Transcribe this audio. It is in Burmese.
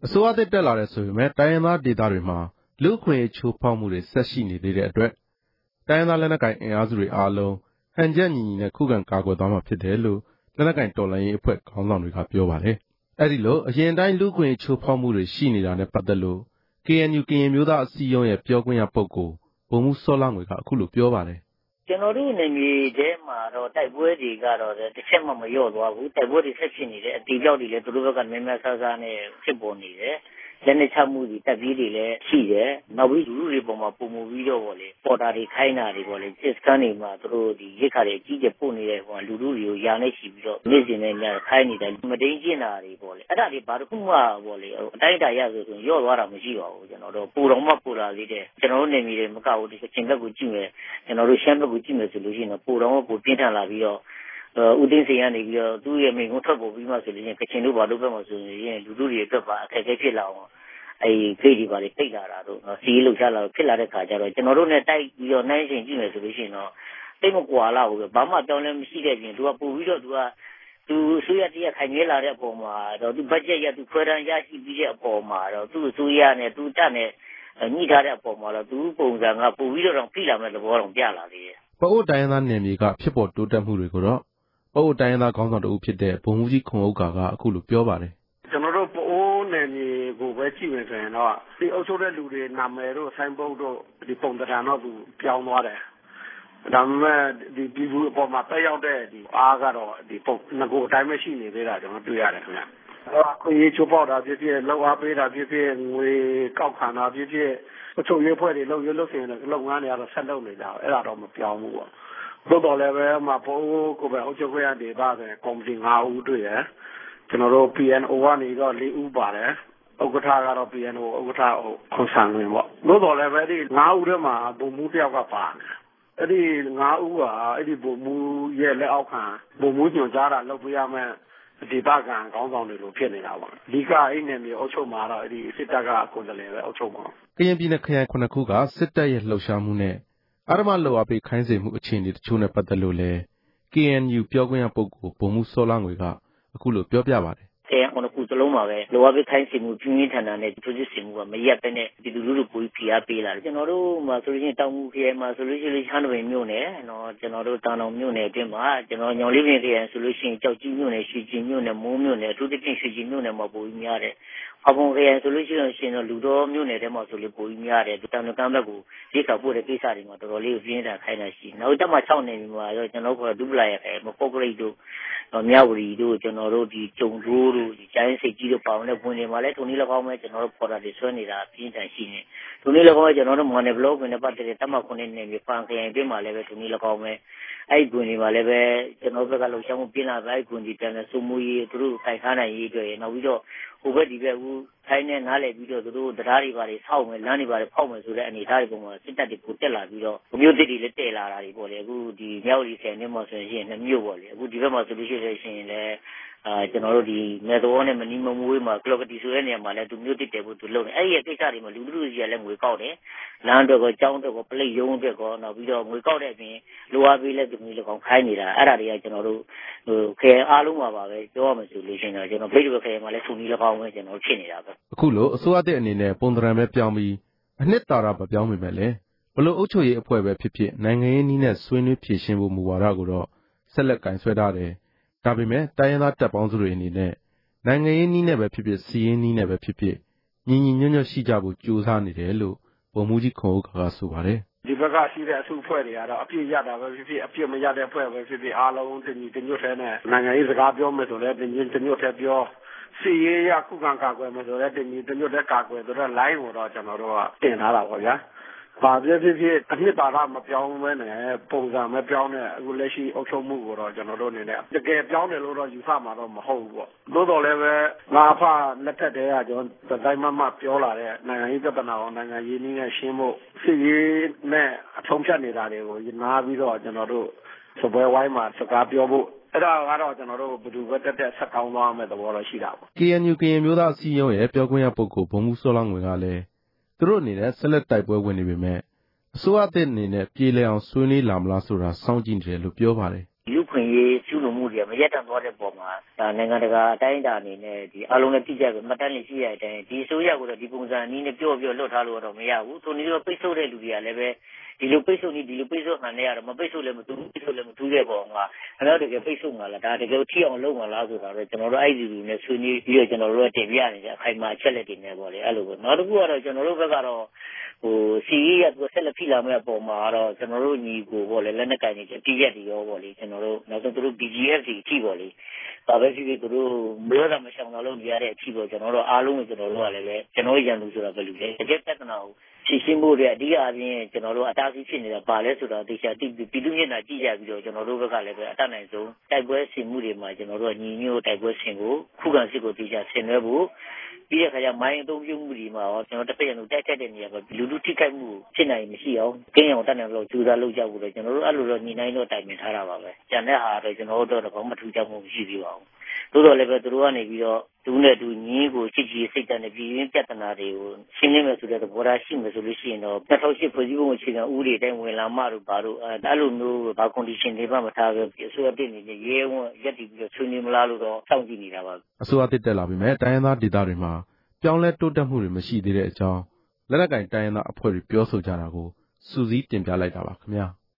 အစိုးရသစ်တက်လာတဲ့ဆိုပေမဲ့တိုင်းရင်းသားဒေသတွေမှာလူ့အခွင့်အရေးချိုးဖောက်မှုတွေဆက်ရှိနေသေးတဲ့အတွက်တိုင်းရင်းသားလက်နက်ကိုင်အင်အားစုတွေအားလုံးဟန်ချက်ညီညီနဲ့ခုခံကာကွယ်သွားမှာဖြစ်တယ်လို့လက်နက်ကိုင်တော်လှန်ရေးအဖွဲ့ခေါင်းဆောင်တွေကပြောပါတယ်။အဲဒီလိုအရင်တိုင်းလူ့အခွင့်အရေးချိုးဖောက်မှုတွေရှိနေတာနဲ့ပတ်သက်လို့ KNU ကရင်မျိုးသားအစည်းအရုံးရဲ့ပြောခွင့်ရပုဂ္ဂိုလ်ဗိုလ်မှူးစောလငွေကအခုလိုပြောပါတယ်။ကျွန်တော်တို့နေမြေထဲမှာတော့တိုက်ပွဲတွေကတော့တစ်ချက်မှမလျော့သွားဘူး။တိုက်ပွဲတွေဆက်ဖြစ်နေတယ်။အတီးပြောက်တွေလည်းသူတို့ဘက်ကများများဆဆနဲ့ဖြစ်ပေါ်နေတယ်။လက်နက်ချမှုတွေတပ်ပြီးတွေလည်းရှိတယ်။နောက်ပြီးလူတွေပေါ်မှာပုံမှုပြီးတော့ပေါ့လေပေါ်တာတွေခိုင်းတာတွေပေါ့လေစစ်စခန်းတွေမှာသူတို့ဒီရိတ်ခါတွေကြီးကျယ်ပို့နေတဲ့ဟိုလူတွေကိုယာနဲ့ရှိပြီးတော့နေ့စဉ်နဲ့ညခိုင်းနေတယ်မတိန်ကျင်တာတွေပေါ့လေအဲ့ဒါတွေဘာတစ်ခုမှပေါ့လေအတိုင်းတာရဆိုရင်ရော့သွားတာမရှိပါဘူးကျွန်တော်တို့ပူတော်မှပူလာသေးတယ်ကျွန်တော်တို့နေမြေတွေမကဘူးဒီချင်းဘက်ကိုကြည့်မယ်ကျွန်တော်တို့ရှမ်းဘက်ကိုကြည့်မယ်ဆိုလို့ရှိရင်ပူတော်မှပူပြင်းထန်လာပြီးတော့ဦးသိန်းစိန်ကနေပြီးတော့သူ့ရဲ့မိငုံထွက်ပေါ်ပြီးမှဆိုလို့ရှိရင်ကချင်တို့ဘာလို့ပဲမှဆိုရင်လူတွေအတွက်ပါအခက်အခဲဖြစ်လာအောင်ဖိတ်ဒီပါလေပိတ်လာတာတို့စီးလှုပ်ရှားလာဖြစ်လာတဲ့ခါကျတော့ကျွန်တော်တို့နဲ့တိုက်ပြီးတော့နိုင်ရှင်ကြည့်မယ်ဆိုလို့ရှိရင်တော့တိတ်မကွာလာဘူးဘာမှပြောင်းလဲမရှိတဲ့ပြင်သူကပို့ပြီးတော့သူဆိုရတရားခိုင်မြဲလာတဲ့အပေါ်မှာတော့သူဘတ်ဂျက်ရသူခွဲတန်းရရှိပြီးတဲ့အပေါ်မှာတော့သူ့ဆိုရနဲ့သူတက်နဲ့ညှိထားတဲ့အပေါ်မှာတော့သူပုံစံကပို့ပြီးတော့ဖိလာမဲ့သဘောတော့ပြလာသေးတယ်ပအိုးတိုင်းရင်းသားနယ်မြေကဖြစ်ပေါ်တိုးတက်မှုတွေကိုတော့ပအိုးတိုင်းရင်းသားခေါင်းဆောင်တဦးဖြစ်တဲ့ဗိုလ်မှူးကြီးခွန်ဥက္ကာကအခုလိုပြောပါတယ်ကျွန်တော်တို့ပအိုးနယ်မြေကိုပဲကြည့်မယ်ဆိုရင်တော့ဒီအုပ်ချုပ်တဲ့လူတွေနာမည်တို့ဆိုင်းဘုတ်တို့ဒီပုံသဏ္ဍာန်တော့သူပြောင်းသွားတယ်ဒါပေမဲ့ဒီပြည်သူအပေါ်မှာတက်ရောက်တဲ့ဒီအားကတော့ဒီပုံငကိုအတိုင်းပဲရှိနေသေးတာကျွန်တော်တွေ့ရတယ်ခင်ဗျခွင့်ရေးချိုးပေါက်တာဖြစ်ဖြစ်လောက်အားပေးတာဖြစ်ဖြစ်ငွေကောက်ခံတာဖြစ်ဖြစ်အချုပ်ရေးဖွဲ့တွေလုပ်စင်လုပ်ငန်းတွေကတော့ဆက်လုပ်နေကြအဲ့ဒါတော့မပြောင်းဘူးပေါ့သို့တော်လည်းပဲမှာပိုးကိုပဲအုပ်ချုပ်ခွင့်ရဒေသဆိုရင်ကော်မတီ9ဦးတွေ့ရကျွန်တော်တို့ PNO ကနေတော့4ဦးပါတယ်ဥက္ကဋ္ဌကတော့ PNO ဥက္ကဋ္ဌခွန်ဆန်ဝင်ပေါ့သို့တော်လည်းပဲဒီ9ဦးထဲမှာဗိုလ်မှူးတယောက်ကပါတယ်အဲ့ဒီ9ဦးကအဲ့ဒီဗိုလ်မှူးရဲ့လက်အောက်ခံဗိုလ်မှူးညွှန်ကြားတာလုပ်ပြရမယ်ဒေသခံခေါင်းဆောင်တွေလိုဖြစ်နေတာပါအဓိကအဲ့နယ်မြေအုပ်ချုပ်မှာတော့အဲ့ဒီစစ်တပ်ကကိုယ်စားလှယ်ပဲအုပ်ချုပ်မှာကရင်ပြည်နယ်ခရိုင်9ခုကစစ်တပ်ရဲ့လှုပ်ရှားမှုနဲ့အာရမလှုပ်အားပေးခိုင်းစေမှုအခြေအနေတချို့နဲ့ပတ်သက်လို့လည်း KNU ပြောခွင့်ရပုဂ္ဂိုလ်ဗိုလ်မှူးစောလငွေကအခုလိုပြောပြပါတယ်ခုစလုံးမှာပဲလောဘခိုင်းစီမှုပြင်းပြင်းထန်ထန်နဲ့သူစစ်စင်မှုကမရက်ပဲနဲ့ဒီလူလူကိုဖိအားပေးလာတယ်ကျွန်တော်တို့မှာဆိုလို့ရှိရင်တောင်မှုခရိုင်မှာဆိုလို့ရှိရင်ချမ်းတော်ပင်မြို့နယ်နော်ကျွန်တော်တို့တောင်တော်မြို့နယ်အတွင်းမှာကျွန်တော်ညောင်လေးပင်ခရိုင်ဆိုလို့ရှိရင်ကြောက်ကြီးမြို့နယ်ရွှေကျင်မြို့နယ်မိုးမြို့နယ်အထူးသဖြင့်ရွှေကျင်မြို့နယ်မှာပိုပြီးများတယ်အပုံခရိုင်ဆိုလို့ရှိရင်တော့လူတော်မြို့နယ်ထဲမှာဆိုလို့ပိုပြီးများတယ်တောင်ကမ်းဘက်ကိုရိတ်ခါပို့တဲ့ကိစ္စတွေမှာတော်တော်လေးပြင်းထန်ခိုင်းတာရှိနောက်တက်မှ6နယ်မှာတော့ကျွန်တော်တို့ကဒုပလာရခိုင်မပုတ်ကရိတ်တို့မြဝတီတို့ကျွန်တော်တို့ဒီကျုံတိုးတို့ဒီကျိုင်းစိတ်ကြီးတို့ပေါင်းတဲ့ဝင်တွေမှာလည်းထုံလေး၎င်းပဲကျွန်တော်တို့ပေါ်တာတွေဆွဲနေတာပြင်းထန်ရှိနေထုံလေး၎င်းကကျွန်တော်တို့မော်နယ်ဘလော့ဝင်နဲ့ပတ်သက်တဲ့တမ9နယ်မြေဖန်ခရိုင်အတွင်းမှာလည်းပဲထုံလေး၎င်းပဲအဲ့ဒီဝင်တွေမှာလည်းပဲကျွန်တော်ဘက်ကလှုပ်ရှားမှုပြင်းလာပဲအဲ့ဒီဝင်ဒီတန်တဲ့စုမှုရေးသူတို့ခိုင်ခါနိုင်ရေးအတွက်နောက်ပြီးတော့ဟိုဘက်ဒီဘက်ဦးထိုင်းနဲ့နားလည်ပြီးတော့သူတို့တရားတွေပါတွေဆောက်မယ်လမ်းတွေပါတွေဖောက်မယ်ဆိုတဲ့အနေအထားတွေပုံမှာစစ်တပ်တွေကိုတက်လာပြီးတော့မြို့သစ်တွေလည်းတည်လာတာတွေပေါ့လေအခုဒီမြောက်ရီဆယ်နှစ်မှာဆိုရင်2မြို့ပေါ့လေအခုဒီဘက်မှာဆိုလို့ရှိရင်လည်းကျွန်တော်တို့ဒီမေတော်နဲ့မနီမမွေးမှာကလော့ကတီဆိုတဲ့နေရာမှာလည်းသူမြို့တစ်တယ်ဖို့သူလုပ်နေအဲ့ဒီကိစ္စတွေမှာလူလူကြီးကလည်းငွေကောက်တယ်လမ်းတော့ကောကျောင်းတော့ကောပလိတ်ရုံးအတွက်ကောနောက်ပြီးတော့ငွေကောက်တဲ့အပြင်လိုအားပေးလဲသူမျိုးလောက်ခိုင်းနေတာအဲ့ဒါတွေကကျွန်တော်တို့ခဲအားလုံးပါပဲပြောရမယ်ဆိုလို့ရှိရင်တော့ကျွန်တော်ဖိတ်ဘခဲမှာလည်းသူမျိုးလောက်ပဲကျွန်တော်ဖြစ်နေတာပဲအခုလိုအစိုးရတဲ့အနေနဲ့ပုံသဏ္ဍာန်ပဲပြောင်းပြီးအနှစ်သာရမပြောင်းမိမဲ့လေဘလို့အုပ်ချုပ်ရေးအဖွဲ့ပဲဖြစ်ဖြစ်နိုင်ငံရေးနည်းနဲ့ဆွေးနွေးဖြေရှင်းဖို့မူဝါဒကိုတော့ဆက်လက်ကင်ဆွဲထားတယ်ဒါပေမဲ့တိုင်းရင်းသားတပ်ပေါင်းစုတွေအနေနဲ့နိုင်ငံရေးနည်းနဲ့ပဲဖြစ်ဖြစ်စီးရေးနည်းနဲ့ပဲဖြစ်ဖြစ်ညီညီညွတ်ညွတ်ရှိကြဖို့ကြိုးစားနေတယ်လို့ဗိုလ်မှူးကြီးခွန်ဥက္ကာကဆိုပါတယ်ဒီဘက်ကရှိတဲ့အစုအဖွဲ့တွေကတော့အပြည့်ရတာပဲဖြစ်ဖြစ်အပြည့်မရတဲ့အဖွဲ့ပဲဖြစ်ဖြစ်အားလုံးတညီတညွတ်ထဲနဲ့နိုင်ငံရေးစကားပြောမယ်ဆိုလည်းတညီတညွတ်ထဲပြောစီရေးရခုခံကာကွယ်မယ်ဆိုလည်းတညီတညွတ်ထဲကာကွယ်ဆိုတော့ line ကိုတော့ကျွန်တော်တို့ကတင်ထားတာပေါ့ဗျာဘာဖြစ်ဖြစ်အနှစ်သာရမပြောင်းဘဲနဲ့ပုံစံမပြောင်းတဲ့အခုလက်ရှိအုပ်ချုပ်မှုကိုတော့ကျွန်တော်တို့အနေနဲ့တကယ်ပြောင်းတယ်လို့တော့ယူဆမှာတော့မဟုတ်ဘူးပေါ့သို့တော်လည်းပဲငါအဖလက်ထက်တည်းကကျွန်တော်တိုင်းမပြောလာတဲ့နိုင်ငံရေးပြဿနာကိုနိုင်ငံရေးနည်းနဲ့ရှင်းဖို့စစ်ရေးနဲ့အထုံးဖြတ်နေတာတွေကိုနားပြီးတော့ကျွန်တော်တို့စပွဲဝိုင်းမှာစကားပြောဖို့အဲ့ဒါကတော့ကျွန်တော်တို့ဘယ်သူပဲတက်ဆက်ကောင်းသွားမယ်သဘောတော့ရှိတာပေါ့ KNU ကရင်မျိုးသားအစည်းအရုံးရဲ့ပြောခွင့်ရပုဂ္ဂိုလ်ဗိုလ်မှူးစောလငွေကလည်းသူတို့အနေနဲ့ဆက်လက်တိုက်ပွဲဝင်နေပေမဲ့အစိုးရအသစ်အနေနဲ့ပြေလည်အောင်ဆွေးနွေးလာမလားဆိုတာစောင့်ကြည့်နေတယ်လို့ပြောပါတယ်လူခွင့်ရေးကျူးလွန်မှုတွေကမရက်တန့်သွားတဲ့ပုံမှာဒါနိုင်ငံတကာအတိုင်းအတာအနေနဲ့ဒီအားလုံးနဲ့ပြည့်ကြပြီးမှတ်တမ်းလေးရှိရတဲ့အတိုင်းဒီအစိုးရကိုတော့ဒီပုံစံအနည်းနဲ့ပြောလွတ်ထားလို့တော့မရဘူး။ထိုနည်းတော့ပိတ်ဆို့တဲ့လူတွေကလည်းပဲဒီလိုပိတ်ဆို့နေဒီလိုပိတ်ဆို့မှန်နေရတော့မပိတ်ဆို့လည်းမတူပိတ်ဆို့လည်းမတူတဲ့ပုံမှာခင်ဗျားတို့ကပိတ်ဆို့မှာလားဒါတကယ်ထိအောင်လုပ်မှာလားဆိုတာတော့ကျွန်တော်တို့အဲ့ဒီလူနဲ့ဆွေးနွေးပြီးတော့ကျွန်တော်တို့တင်ပြနေတဲ့အခိုင်အမာချက်လက်တွေနဲ့ပေါ့လေအဲ့လိုပဲနောက်တစ်ခုကတော့ကျွန်တော်တို့ဘက်ကတော့စီရီရသူဆက်လက်ဖိလာမဲ့အပေါ်မှာတော့ကျွန်တော်တို့ညီကိုပေါ့လေလက်နက်ကင်နေကြတီးရက်တွေရောပေါ့လေကျွန်တော်တို့နောက်ဆုံးသူတို့ BGF တွေအထိပေါ့လေဒါပဲဖြစ်ဖြစ်သူတို့မျိုးတာမရှောင်တော့လို့ရတဲ့အထိပေါ့ကျွန်တော်တို့အားလုံးကိုကျွန်တော်တို့ကလည်းပဲကျွန်တော်ရန်သူဆိုတာဘယ်လိုလဲတကယ်ပြဿနာကိုရှင်းရှင်းဖို့တဲ့အဓိကအပြင်ကျွန်တော်တို့အတားအဆီးဖြစ်နေတာပါလဲဆိုတော့တေချာတိပြည်သူမျက်နှာကြည့်ကြပြီးတော့ကျွန်တော်တို့ဘက်ကလည်းပဲအတတ်နိုင်ဆုံးတိုက်ပွဲဆင်မှုတွေမှာကျွန်တော်တို့ကညီညွတ်တိုက်ပွဲဆင်ကိုခုခံစစ်ကိုတေချာဆင်နွှဲဖို့ပြီးတဲ့အခါကျမိုင်းအသုံးပြုမှုတွေမှာရောကျွန်တော်တစ်ဖက်ရန်သူတိုက်ခိုက်တဲ့နေရာမှာလူလူထိခိုက်မှုဖြစ်နိုင်မရှိအောင်ကင်းအောင်တတ်နိုင်လို့ကြိုးစားလုပ်ကြဖို့တော့ကျွန်တော်တို့အဲ့လိုတော့ညီနိုင်တော့တိုင်ပင်ထားတာပါပဲကျန်တဲ့ဟာတော့ကျွန်တော်တို့တော့ဘာမှထူးခြားမှုမရှိသေးပါဘူးသို့တော်လည်းပဲသူတို့ကနေပြီးတော့သူနဲ့သူညီကိုချစ်ကြည်စိတ်တမ်းနဲ့ပြည်ရင်းပြဿနာတွေကိုရှင်းလင်းမယ်ဆိုတဲ့သဘောထားရှိမယ်ဆိုလို့ရှိရင်တော့2008ဖွဲ့စည်းပုံအခြေခံဥပဒေတိုင်းဝင်လာမှတို့ဘာလို့အဲ့လိုမျိုးဘာ condition တွေမှမထားပဲအစိုးရတည်နေတဲ့ရဲဝံ့ရက်တည်ပြီးတော့ဆွေးနွေးမလားလို့တော့စောင့်ကြည့်နေတာပါအစိုးရတက်လာပြီမဲ့တိုင်းရင်းသားဒေသတွေမှာပြောင်းလဲတိုးတက်မှုတွေမရှိသေးတဲ့အကြောင်းလက်နက်ကိုင်တိုင်းရင်းသားအဖွဲ့တွေပြောဆိုကြတာကိုစူးစီးတင်ပြလိုက်တာပါခင်ဗျာ